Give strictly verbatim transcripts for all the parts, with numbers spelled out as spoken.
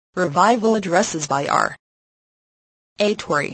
Revival addresses by R. A. Torrey.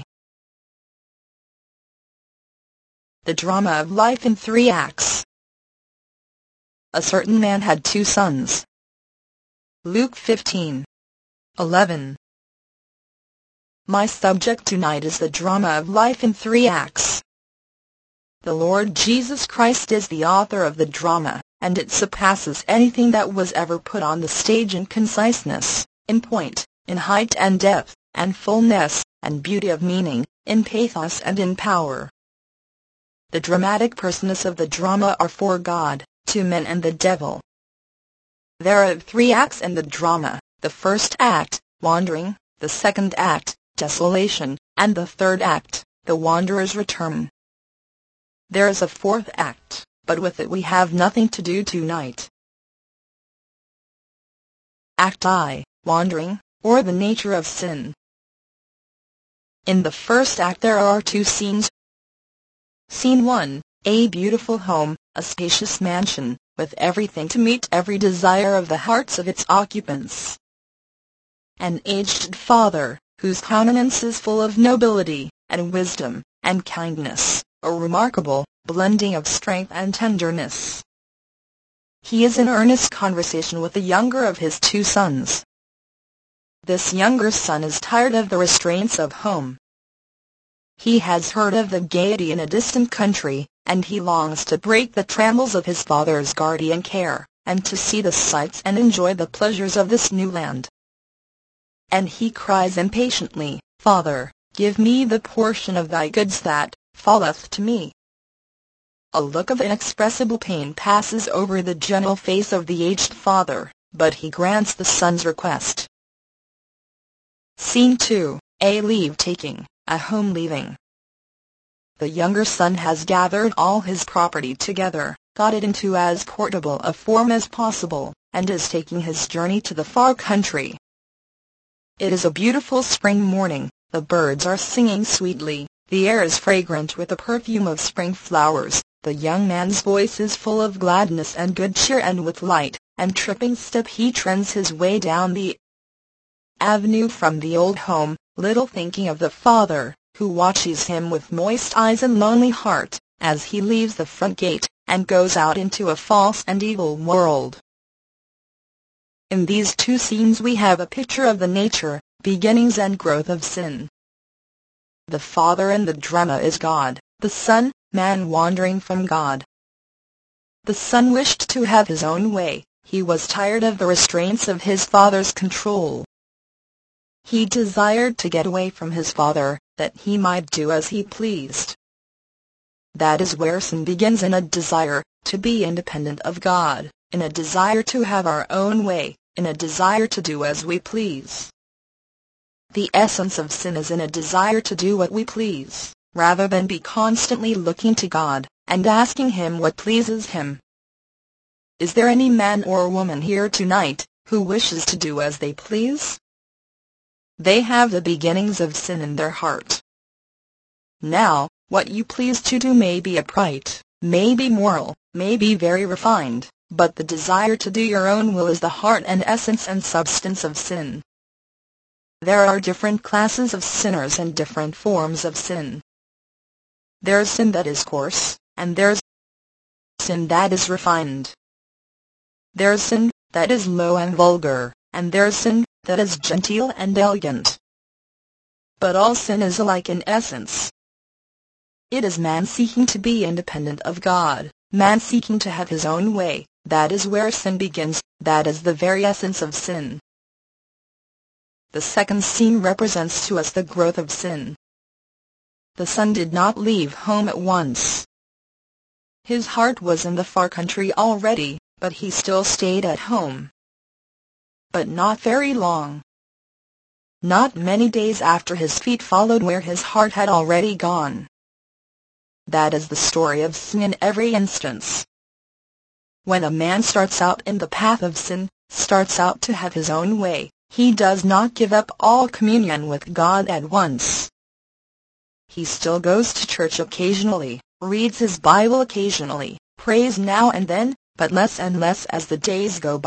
The drama of life in three acts. A certain man had two sons. Luke fifteen eleven. My subject tonight is the drama of life in three acts. The Lord Jesus Christ is the author of the drama, and it surpasses anything that was ever put on the stage in conciseness, in point, in height and depth, and fullness, and beauty of meaning, in pathos and in power. The dramatic persons of the drama are four: God, two men and the devil. There are three acts in the drama: the first act, wandering; the second act, desolation; and the third act, the wanderer's return. There is a fourth act, but with it we have nothing to do tonight. Act I, Wandering, or the nature of sin. In the first act there are two scenes. Scene one, a beautiful home, a spacious mansion, with everything to meet every desire of the hearts of its occupants. An aged father, whose countenance is full of nobility, and wisdom, and kindness, a remarkable blending of strength and tenderness. He is in earnest conversation with the younger of his two sons. This younger son is tired of the restraints of home. He has heard of the gaiety in a distant country, and he longs to break the trammels of his father's guardian care, and to see the sights and enjoy the pleasures of this new land. And he cries impatiently, "Father, give me the portion of thy goods that falleth to me." A look of inexpressible pain passes over the gentle face of the aged father, but he grants the son's request. Scene two, a leave-taking, a home-leaving. The younger son has gathered all his property together, got it into as portable a form as possible, and is taking his journey to the far country. It is a beautiful spring morning, the birds are singing sweetly, the air is fragrant with the perfume of spring flowers, the young man's voice is full of gladness and good cheer, and with light and tripping step he trends his way down the avenue from the old home, little thinking of the father, who watches him with moist eyes and lonely heart, as he leaves the front gate, and goes out into a false and evil world. In these two scenes we have a picture of the nature, beginnings and growth of sin. The father in the drama is God, the son, man wandering from God. The son wished to have his own way, he was tired of the restraints of his father's control. He desired to get away from his father, that he might do as he pleased. That is where sin begins, in a desire to be independent of God, in a desire to have our own way, in a desire to do as we please. The essence of sin is in a desire to do what we please, rather than be constantly looking to God, and asking Him what pleases Him. Is there any man or woman here tonight, who wishes to do as they please? They have the beginnings of sin in their heart. Now, what you please to do may be upright, may be moral, may be very refined, but the desire to do your own will is the heart and essence and substance of sin. There are different classes of sinners and different forms of sin. There's sin that is coarse, and there's sin that is refined. There's sin that is low and vulgar, and there's sin that is genteel and elegant. But all sin is alike in essence. It is man seeking to be independent of God, man seeking to have his own way. That is where sin begins, that is the very essence of sin. The second scene represents to us the growth of sin. The son did not leave home at once. His heart was in the far country already, but he still stayed at home. But not very long. Not many days after, his feet followed where his heart had already gone. That is the story of sin in every instance. When a man starts out in the path of sin, starts out to have his own way, he does not give up all communion with God at once. He still goes to church occasionally, reads his Bible occasionally, prays now and then, but less and less as the days go by,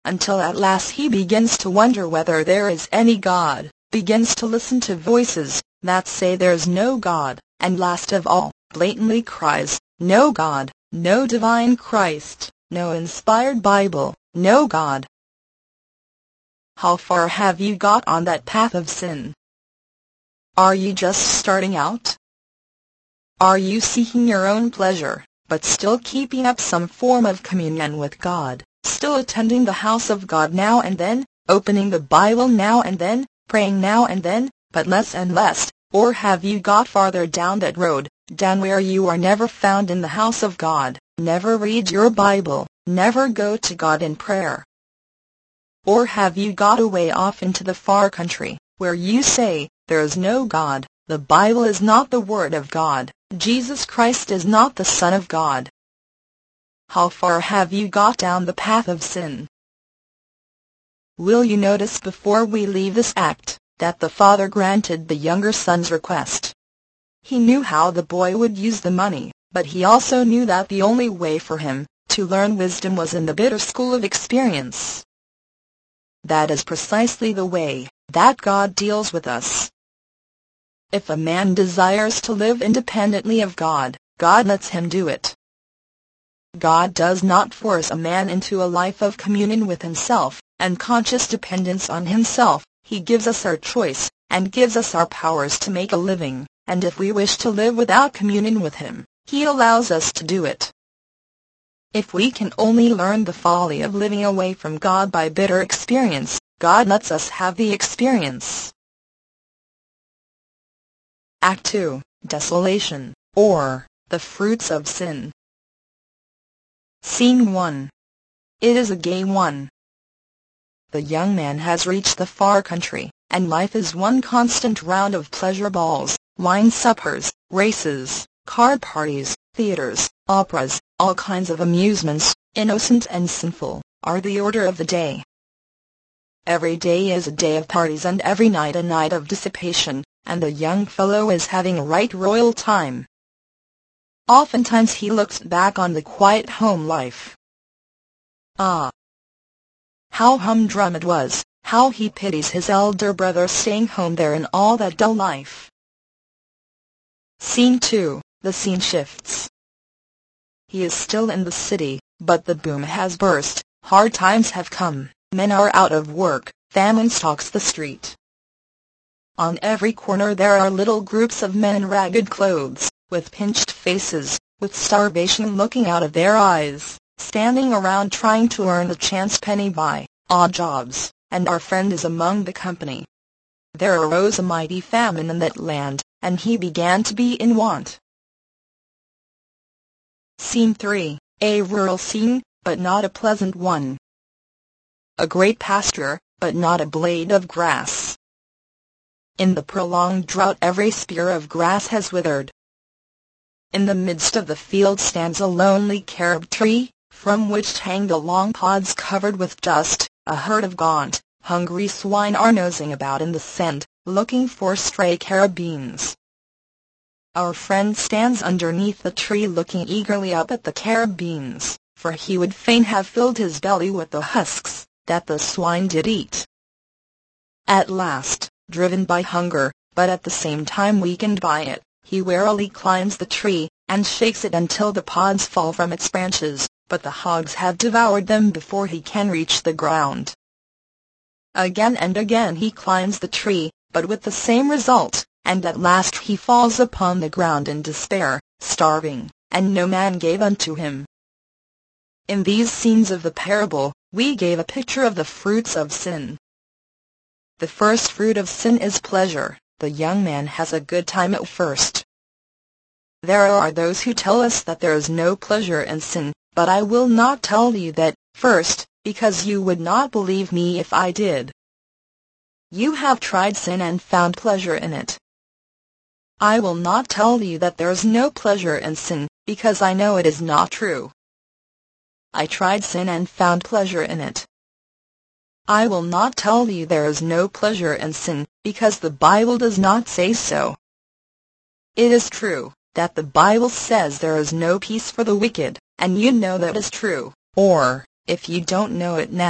until at last he begins to wonder whether there is any God, begins to listen to voices that say there's no God, and last of all, blatantly cries, "No God, no divine Christ, no inspired Bible, no God." How far have you got on that path of sin? Are you just starting out? Are you seeking your own pleasure, but still keeping up some form of communion with God, still attending the house of God now and then, opening the Bible now and then, praying now and then, but less and less? Or have you got farther down that road, down where you are never found in the house of God, never read your Bible, never go to God in prayer? Or have you got away off into the far country, where you say, there is no God, the Bible is not the Word of God, Jesus Christ is not the Son of God? How far have you got down the path of sin? Will you notice before we leave this act, that the father granted the younger son's request? He knew how the boy would use the money, but he also knew that the only way for him to learn wisdom was in the bitter school of experience. That is precisely the way that God deals with us. If a man desires to live independently of God, God lets him do it. God does not force a man into a life of communion with himself, and conscious dependence on himself. He gives us our choice, and gives us our powers to make a living, and if we wish to live without communion with Him, He allows us to do it. If we can only learn the folly of living away from God by bitter experience, God lets us have the experience. Act two, Desolation, or the Fruits of Sin. Scene one. It is a gay one. The young man has reached the far country, and life is one constant round of pleasure balls, wine suppers, races, card parties, theaters, operas, all kinds of amusements, innocent and sinful, are the order of the day. Every day is a day of parties and every night a night of dissipation, and the young fellow is having a right royal time. Oftentimes he looks back on the quiet home life. Ah! How humdrum it was, how he pities his elder brother staying home there in all that dull life. Scene two, the scene shifts. He is still in the city, but the boom has burst, hard times have come, men are out of work, famine stalks the street. On every corner there are little groups of men in ragged clothes, with pinched faces, with starvation looking out of their eyes, standing around trying to earn a chance penny by odd jobs, and our friend is among the company. There arose a mighty famine in that land, and he began to be in want. Scene three, a rural scene, but not a pleasant one. A great pasture, but not a blade of grass. In the prolonged drought every spear of grass has withered. In the midst of the field stands a lonely carob tree, from which hang the long pods covered with dust. A herd of gaunt, hungry swine are nosing about in the sand, looking for stray carob beans. Our friend stands underneath the tree looking eagerly up at the carob beans, for he would fain have filled his belly with the husks that the swine did eat. At last, driven by hunger, but at the same time weakened by it, he warily climbs the tree, and shakes it until the pods fall from its branches, but the hogs have devoured them before he can reach the ground. Again and again he climbs the tree, but with the same result, and at last he falls upon the ground in despair, starving, and no man gave unto him. In these scenes of the parable, we gave a picture of the fruits of sin. The first fruit of sin is pleasure. The young man has a good time at first. There are those who tell us that there is no pleasure in sin, but I will not tell you that, first, because you would not believe me if I did. You have tried sin and found pleasure in it. I will not tell you that there is no pleasure in sin, because I know it is not true. I tried sin and found pleasure in it. I will not tell you there is no pleasure in sin, because the Bible does not say so. It is true that the Bible says there is no peace for the wicked, and you know that is true, or, if you don't know it now,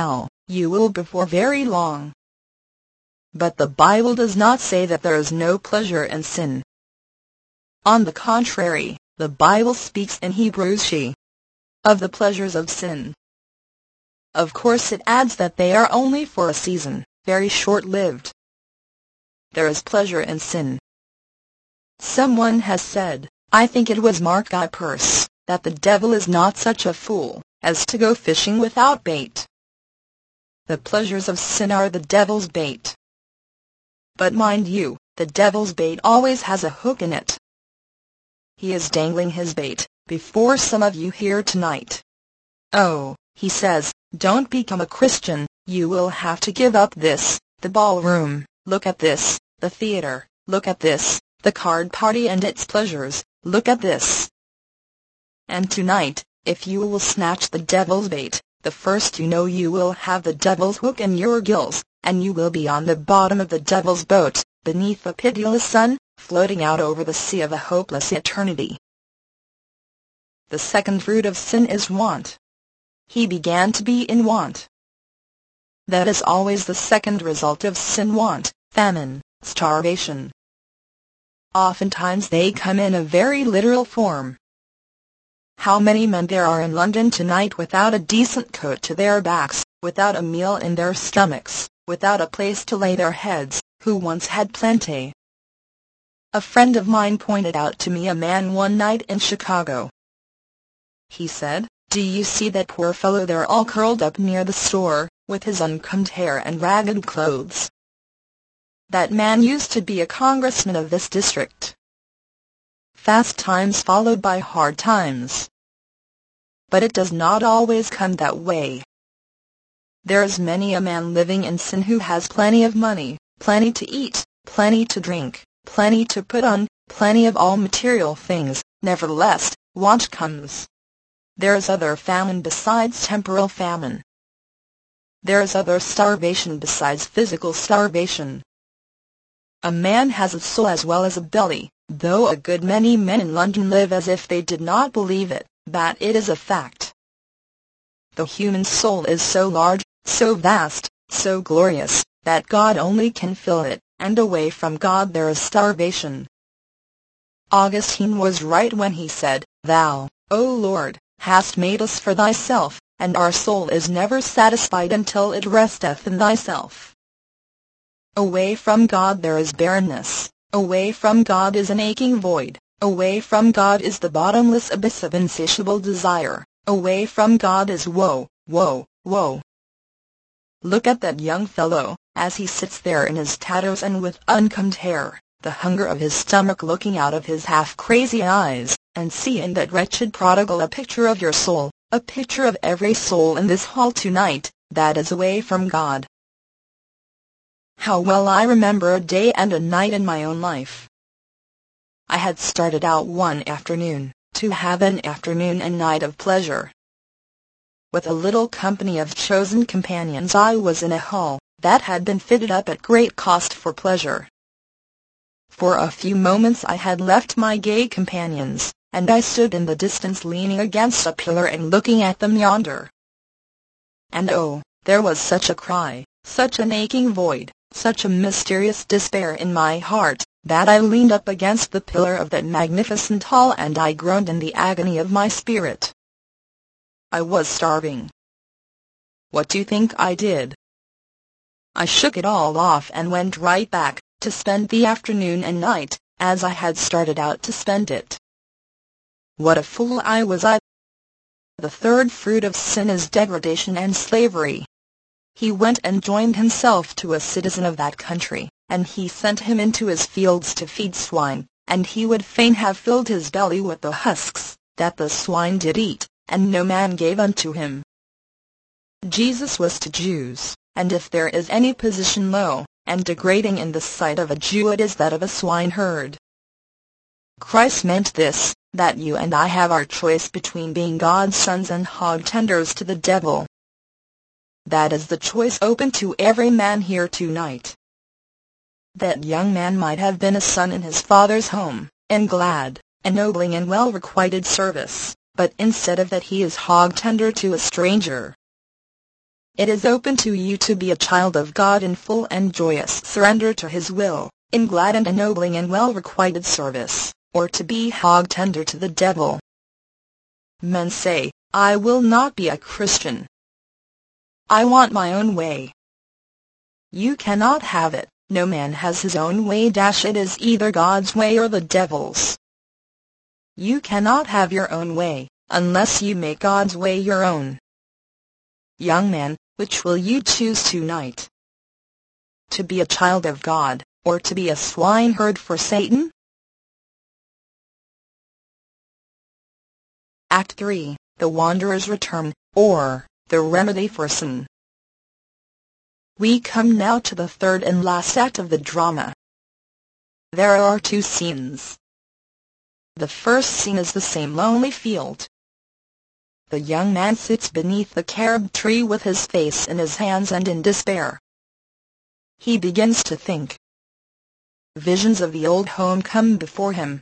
you will before very long. But the Bible does not say that there is no pleasure in sin. On the contrary, the Bible speaks in Hebrews she of the pleasures of sin. Of course it adds that they are only for a season, very short-lived. There is pleasure in sin. Someone has said, I think it was Mark Guy Pearce, that the devil is not such a fool as to go fishing without bait. The pleasures of sin are the devil's bait. But mind you, the devil's bait always has a hook in it. He is dangling his bait before some of you here tonight. Oh, he says, don't become a Christian, you will have to give up this, the ballroom, look at this, the theater, look at this, the card party and its pleasures, look at this. And tonight, if you will snatch the devil's bait, the first you know you will have the devil's hook in your gills, and you will be on the bottom of the devil's boat, beneath a pitiless sun, floating out over the sea of a hopeless eternity. The second fruit of sin is want. He began to be in want. That is always the second result of sin: want, famine, starvation. Oftentimes they come in a very literal form. How many men there are in London tonight without a decent coat to their backs, without a meal in their stomachs, without a place to lay their heads, who once had plenty. A friend of mine pointed out to me a man one night in Chicago. He said, do you see that poor fellow there all curled up near the store, with his uncombed hair and ragged clothes? That man used to be a congressman of this district. Fast times followed by hard times. But it does not always come that way. There is many a man living in sin who has plenty of money, plenty to eat, plenty to drink, plenty to put on, plenty of all material things, nevertheless, want comes. There is other famine besides temporal famine. There is other starvation besides physical starvation. A man has a soul as well as a belly, though a good many men in London live as if they did not believe it, that it is a fact. The human soul is so large, so vast, so glorious, that God only can fill it, and away from God there is starvation. Augustine was right when he said, Thou, O Lord, hast made us for thyself, and our soul is never satisfied until it resteth in thyself. Away from God there is barrenness, away from God is an aching void, away from God is the bottomless abyss of insatiable desire, away from God is woe, woe, woe. Look at that young fellow, as he sits there in his tatters and with uncombed hair, the hunger of his stomach looking out of his half-crazy eyes, and see in that wretched prodigal a picture of your soul, a picture of every soul in this hall tonight, that is away from God. How well I remember a day and a night in my own life. I had started out one afternoon, to have an afternoon and night of pleasure. With a little company of chosen companions I was in a hall, that had been fitted up at great cost for pleasure. For a few moments I had left my gay companions, and I stood in the distance leaning against a pillar and looking at them yonder. And oh, there was such a cry, such an aching void, such a mysterious despair in my heart, that I leaned up against the pillar of that magnificent hall and I groaned in the agony of my spirit. I was starving. What do you think I did? I shook it all off and went right back, to spend the afternoon and night, as I had started out to spend it. What a fool I was! I. The third fruit of sin is degradation and slavery. He went and joined himself to a citizen of that country, and he sent him into his fields to feed swine, and he would fain have filled his belly with the husks that the swine did eat, and no man gave unto him. Jesus was to Jews, and if there is any position low and degrading in the sight of a Jew it is that of a swineherd. Christ meant this, that you and I have our choice between being God's sons and hog-tenders to the devil. That is the choice open to every man here tonight. That young man might have been a son in his father's home, in glad, ennobling and well-requited service, but instead of that he is hog-tender to a stranger. It is open to you to be a child of God in full and joyous surrender to His will, in glad and ennobling and well-requited service, or to be hog-tender to the devil. Men say, I will not be a Christian. I want my own way. You cannot have it. No man has his own way. Dash it is either God's way or the devil's. You cannot have your own way, unless you make God's way your own. Young man, which will you choose tonight? To be a child of God, or to be a swineherd for Satan? Act three, The Wanderer's Return, or The Remedy for Sin. We come now to the third and last act of the drama. There are two scenes. The first scene is the same lonely field. The young man sits beneath the carob tree with his face in his hands and in despair. He begins to think. Visions of the old home come before him.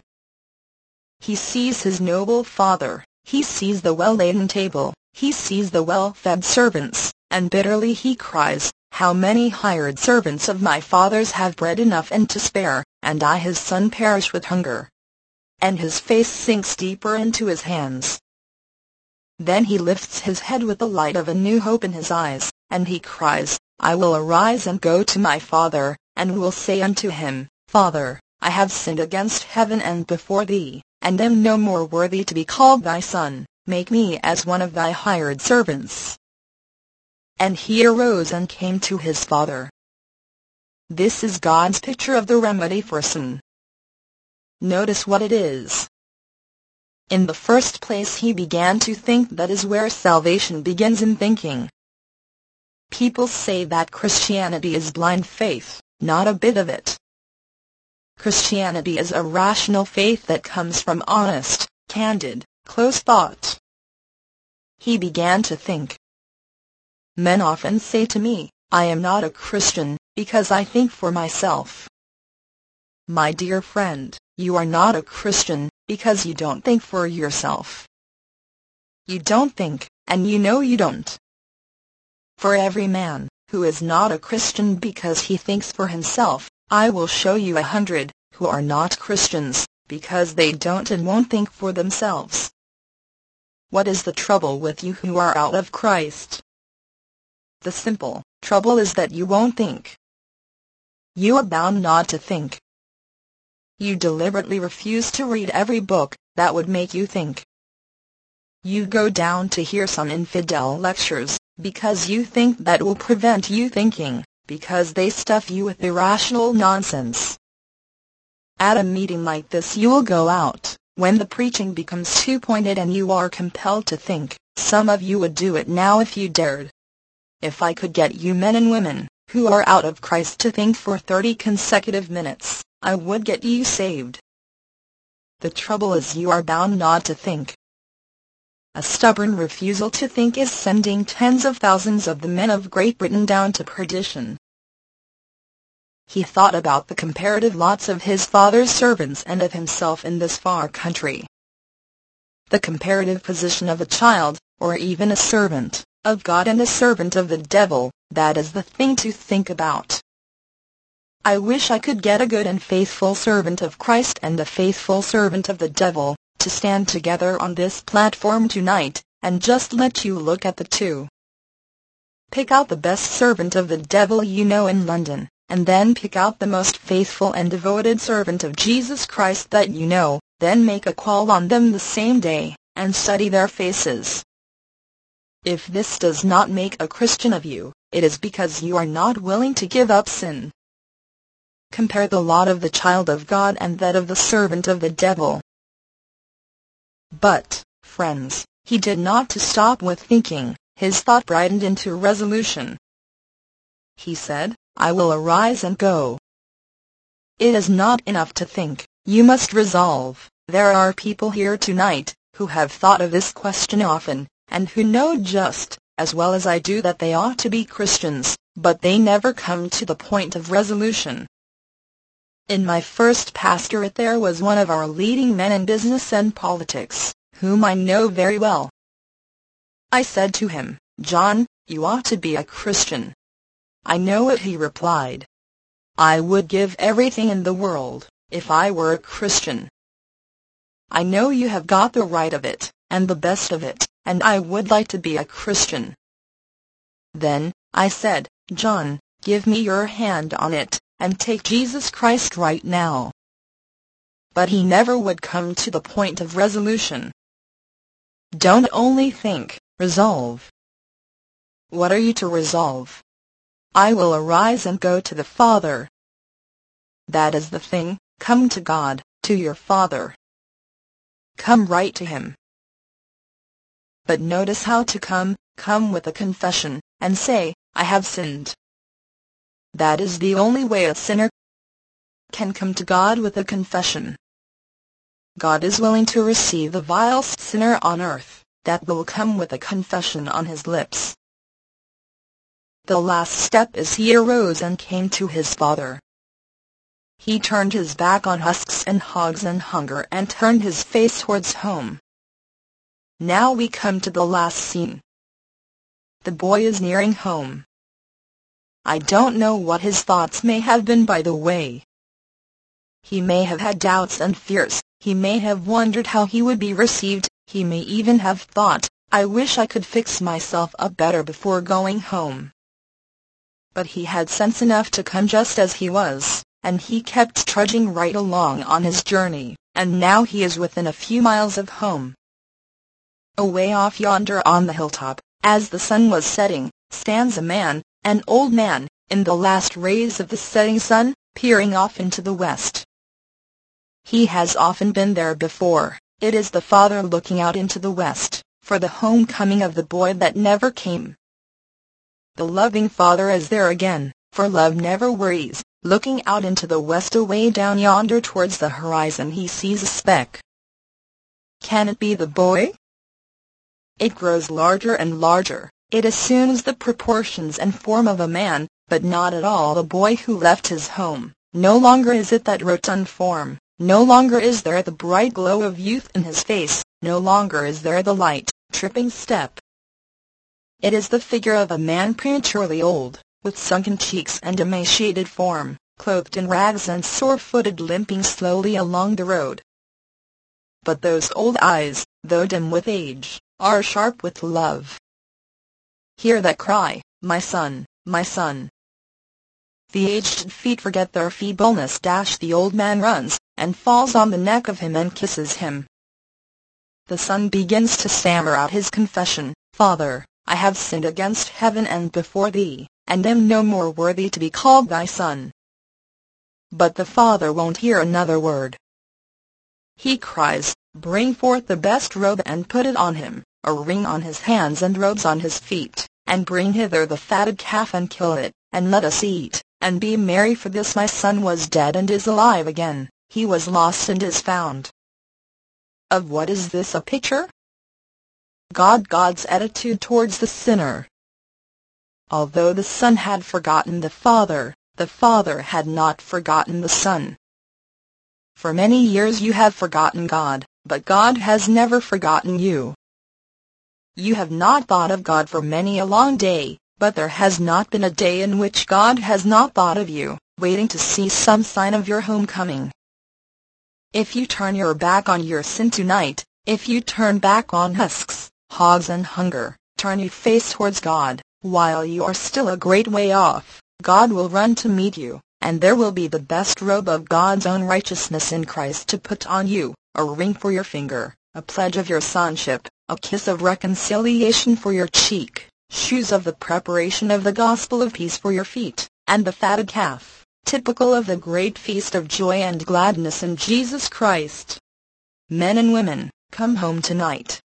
He sees his noble father, he sees the well-laden table, he sees the well-fed servants, and bitterly he cries, how many hired servants of my father's have bread enough and to spare, and I his son perish with hunger. And his face sinks deeper into his hands. Then he lifts his head with the light of a new hope in his eyes, and he cries, I will arise and go to my father, and will say unto him, Father, I have sinned against heaven and before thee, and am no more worthy to be called thy son, make me as one of thy hired servants. And he arose and came to his father. This is God's picture of the remedy for sin. Notice what it is. In the first place, he began to think. That is where salvation begins, in thinking. People say that Christianity is blind faith. Not a bit of it. Christianity is a rational faith that comes from honest, candid, close thought. He began to think. Men often say to me, I am not a Christian, because I think for myself. My dear friend, you are not a Christian, because you don't think for yourself. You don't think, and you know you don't. For every man who is not a Christian because he thinks for himself, I will show you a hundred who are not Christians, because they don't and won't think for themselves. What is the trouble with you who are out of Christ? The simple trouble is that you won't think. You are bound not to think. You deliberately refuse to read every book that would make you think. You go down to hear some infidel lectures, because you think that will prevent you thinking, because they stuff you with irrational nonsense. At a meeting like this you will go out, when the preaching becomes too pointed and you are compelled to think. Some of you would do it now if you dared. If I could get you men and women, who are out of Christ, to think for thirty consecutive minutes, I would get you saved. The trouble is you are bound not to think. A stubborn refusal to think is sending tens of thousands of the men of Great Britain down to perdition. He thought about the comparative lots of his father's servants and of himself in this far country. The comparative position of a child, or even a servant, of God and a servant of the devil, that is the thing to think about. I wish I could get a good and faithful servant of Christ and a faithful servant of the devil, to stand together on this platform tonight, and just let you look at the two. Pick out the best servant of the devil you know in London, and then pick out the most faithful and devoted servant of Jesus Christ that you know, then make a call on them the same day, and study their faces. If this does not make a Christian of you, it is because you are not willing to give up sin. Compare the lot of the child of God and that of the servant of the devil. But, friends, he did not to stop with thinking. His thought brightened into resolution. He said, I will arise and go. It is not enough to think, you must resolve. There are people here tonight, who have thought of this question often, and who know just, as well as I do, that they ought to be Christians, but they never come to the point of resolution. In my first pastorate there was one of our leading men in business and politics, whom I know very well. I said to him, John, "You ought to be a Christian." "I know it," he replied. "I would give everything in the world, if I were a Christian. I know you have got the right of it, and the best of it, and I would like to be a Christian." Then I said, "John, give me your hand on it, and take Jesus Christ right now." But he never would come to the point of resolution. Don't only think, resolve. What are you to resolve? "I will arise and go to the Father." That is the thing. Come to God, to your Father. Come right to Him. But notice how to come. Come with a confession, and say, "I have sinned." That is the only way a sinner can come to God, with a confession. God is willing to receive the vilest sinner on earth that will come with a confession on his lips. The last step is he arose and came to his Father. He turned his back on husks and hogs and hunger and turned his face towards home. Now we come to the last scene. The boy is nearing home. I don't know what his thoughts may have been by the way. He may have had doubts and fears. He may have wondered how he would be received. He may even have thought, "I wish I could fix myself up better before going home." But he had sense enough to come just as he was, and he kept trudging right along on his journey, and now he is within a few miles of home. Away off yonder on the hilltop, as the sun was setting, stands a man, an old man, in the last rays of the setting sun, peering off into the west. He has often been there before. It is the Father looking out into the west, for the homecoming of the boy that never came. The loving Father is there again, for love never worries. Looking out into the west, away down yonder towards the horizon, he sees a speck. Can it be the boy? It grows larger and larger. It assumes the proportions and form of a man, but not at all the boy who left his home. No longer is it that rotund form. No longer is there the bright glow of youth in his face. No longer is there the light, tripping step. It is the figure of a man prematurely old, with sunken cheeks and emaciated form, clothed in rags and sore-footed, limping slowly along the road. But those old eyes, though dim with age, are sharp with love. Hear that cry, "My son, my son." The aged feet forget their feebleness. Dash the old man runs, and falls on the neck of him and kisses him. The son begins to stammer out his confession, "Father, I have sinned against heaven and before thee, and am no more worthy to be called thy son." But the father won't hear another word. He cries, "Bring forth the best robe and put it on him, a ring on his hands and robes on his feet, and bring hither the fatted calf and kill it, and let us eat, and be merry, for this my son was dead and is alive again, he was lost and is found." Of what is this a picture? God God's attitude towards the sinner. Although the Son had forgotten the Father, the Father had not forgotten the Son. For many years you have forgotten God, but God has never forgotten you. You have not thought of God for many a long day, but there has not been a day in which God has not thought of you, waiting to see some sign of your homecoming. If you turn your back on your sin tonight, if you turn back on husks, hogs and hunger, turn your face towards God, while you are still a great way off, God will run to meet you, and there will be the best robe of God's own righteousness in Christ to put on you, a ring for your finger, a pledge of your sonship, a kiss of reconciliation for your cheek, shoes of the preparation of the gospel of peace for your feet, and the fatted calf, typical of the great feast of joy and gladness in Jesus Christ. Men and women, come home tonight.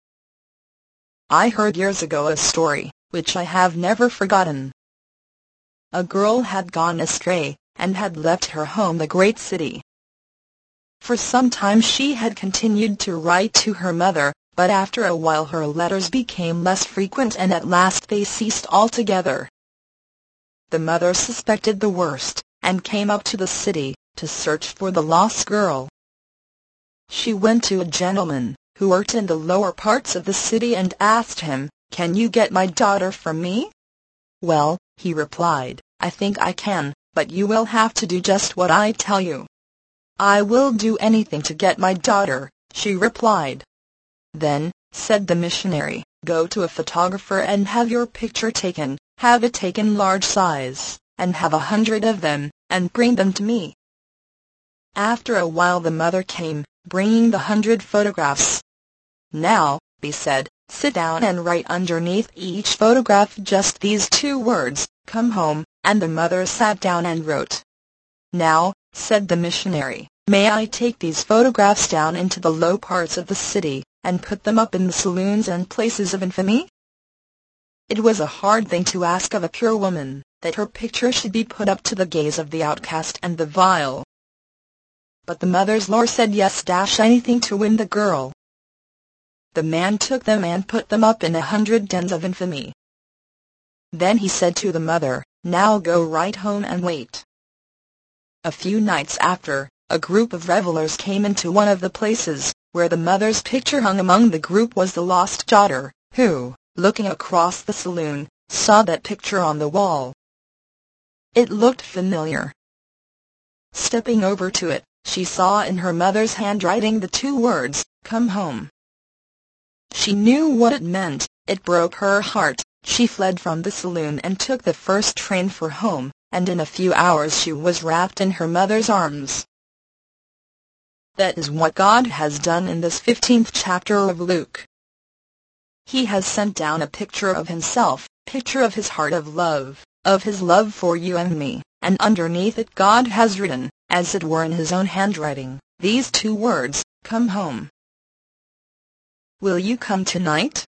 I heard years ago a story, which I have never forgotten. A girl had gone astray, and had left her home, the great city. For some time she had continued to write to her mother, but after a while her letters became less frequent and at last they ceased altogether. The mother suspected the worst, and came up to the city, to search for the lost girl. She went to a gentleman, who worked in the lower parts of the city, and asked him, "Can you get my daughter for me?" "Well," he replied, "I think I can, but you will have to do just what I tell you." "I will do anything to get my daughter," she replied. "Then," said the missionary, "go to a photographer and have your picture taken, have it taken large size, and have a hundred of them, and bring them to me." After a while the mother came, bringing the hundred photographs. "Now," he said, "sit down and write underneath each photograph just these two words, 'Come home,'" and the mother sat down and wrote. "Now," said the missionary, "may I take these photographs down into the low parts of the city, and put them up in the saloons and places of infamy?" It was a hard thing to ask of a pure woman, that her picture should be put up to the gaze of the outcast and the vile. But the mother's Lord said yes dash anything to win the girl. The man took them and put them up in a hundred dens of infamy. Then he said to the mother, "Now go right home and wait." A few nights after, a group of revelers came into one of the places, where the mother's picture hung. Among the group was the lost daughter, who, looking across the saloon, saw that picture on the wall. It looked familiar. Stepping over to it, she saw in her mother's handwriting the two words, "Come home." She knew what it meant. It broke her heart. She fled from the saloon and took the first train for home, and in a few hours she was wrapped in her mother's arms. That is what God has done in this fifteenth chapter of Luke. He has sent down a picture of himself, picture of his heart of love, of his love for you and me, and underneath it God has written, as it were in his own handwriting, these two words, "Come home." Will you come tonight?